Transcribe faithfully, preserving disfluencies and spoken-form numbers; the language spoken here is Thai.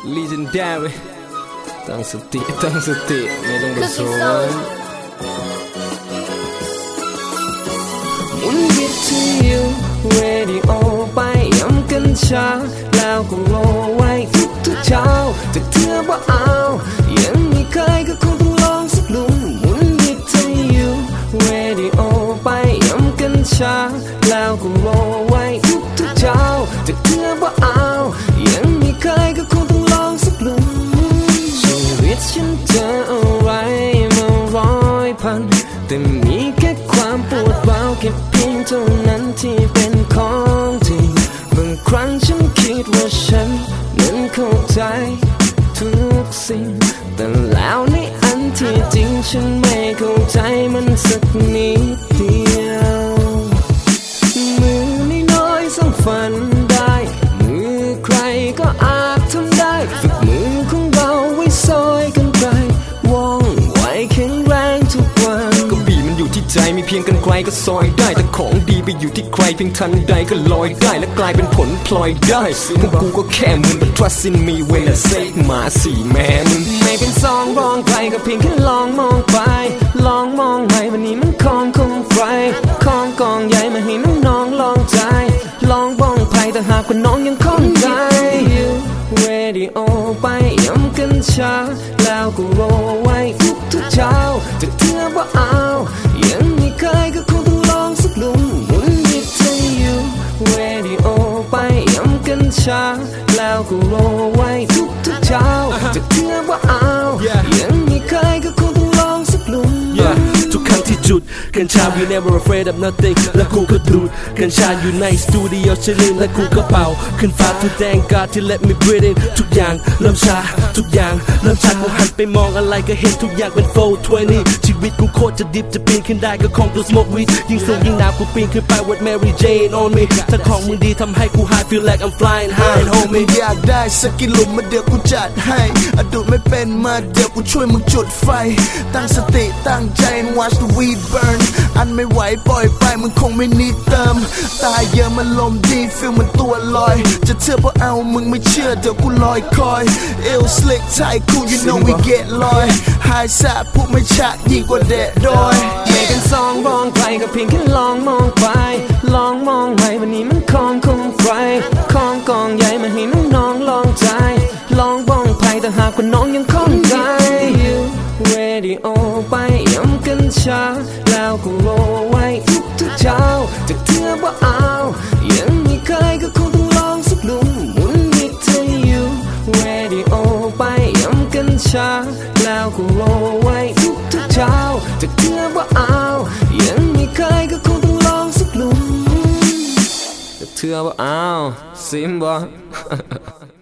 legendary ตั้งสติตั้งสติไม่ต้องไปสนหมุนวิทยุเรดิโอไปย้ำกันช้าแล้วก็โลไว้ทุกทุกเช้าจะเชื่อว่าเอายังไม่เคยก็คงต้องลองสักลุมหมุนวิทยุเรดิโอไปย้ำกันช้าแล้วก็โลไว้ทุกทุกเช้าจะเชื่อว่าเอายังไม่เคยก็คงต้องลองสักลุมชีวิตฉันเจออะไรมาร้อยพันแต่มีแค่ความปวดร้าวแค่เพียงเท่านั้นที่เป็นของจริงบางครั้งฉันคิดว่าฉันนั้นเข้าใจทุกสิ่งแต่แล้วในอันที่จริงฉันไม่เข้าใจมันสักนิดเดียวมือน้อยๆสร้างฝันได้มือใครก็อาจทำได้ฝึกมือของเราไว้ซอยกันไปว่องไวแข็งแรงทุกวันก็บีมันอยู่ที่ใจมีเพียงกันไกลก็ซอยได้แต่ของดีไปอยู่ที่ใครเพียงทันใดก็ลอยได้และกลายเป็นผลพลอยได้พวกกูก็แค่เหมือน but trust in me when I say มาสี่แม่มึงไม่เป็นสองรองใครก็เพียงแค่ลองมองไปลองมองใหม่วันนี้มันของคงใครของกองใหญ่มาให้น้องๆลองใจลองบ้องไพ่แต่หากว่าน้องยังคล่องใจเรดิโอไปย้ำกันช้าแล้วก็โรไว้ทุกทุกเช้าจะเชื่อว่าเอายังไม่เคยก็คงต้องลองสักลุมหมุนวิทยุเรดิโอไปย้ำกันช้าแล้วก็โรไว้ทุกทุกเช้าจะเชื่อว่าเอายังไม่เคยก็คงต้องลองสักลุมทุกครั้งที่จุดกัญชา we never afraid of nothing และกูก็ดูดกัญชาอยู่ในสตูดิโอชิลินและกูก็เป่าขึ้นฟ้า to thank God to let me breathe in ทุกอย่างเริ่มชาทุกอย่างเริ่มชากูหันไปมองอะไรก็เห็นทุกอย่างเป็นโฟร์ทเวนตี้ชีวิตกูโคตรจะดิบจะปีนขึ้นได้ก็คงตัว smoke weed ยิ่งสูงยิ่งหนาวกูปีนขึ้นไป with Mary Jane on me ถ้าของมึงดีทำให้กู high feel like I'm flying high homie อยากได้สักกิโลมาเดี๋ยวกูจัดให้อดูไม่เป็นมาเดี๋ยวกูช่วยมึงจุดไฟตั้งสติตั้งใจ watch the weed burn อันไม่ไหวปล่อยไปมึงคงไม่นิดเติมตายเยอะมันลมดีฟีลมันตัวลอยจะเชื่อเพราะเอามึงไม่เชื่อเดี๋ยวกูลอยคอยเอลสลิกไทยคู you know we get ลอยหายสาพูดไม่ชัดยิ่งกว่าแดดดอยไม่เป็นสองรองใครก็เพียงแค่ลองมองไปลองมองใหม่วันนี้มันของคงใครของกองใหญ่มาให้น้องๆลองใจลองบ้องไพ่แต่หากว่าน้องยังคล่องใจเรดิโอไปย้ำกันช้าแล้วก็โลไว้ทุกทุกเช้าจะเชื่อว่าเอายังไม่เคยก็คงต้องลองสักลุมหมุนวิทยุเรดิโอไปย้ำกันช้าแล้วก็โลไว้ทุกทุกเช้าจะเชื่อว่าเอายังไม่เคยก็คงต้องลองสักลุมจะเชื่อว่าเอาซิมบ่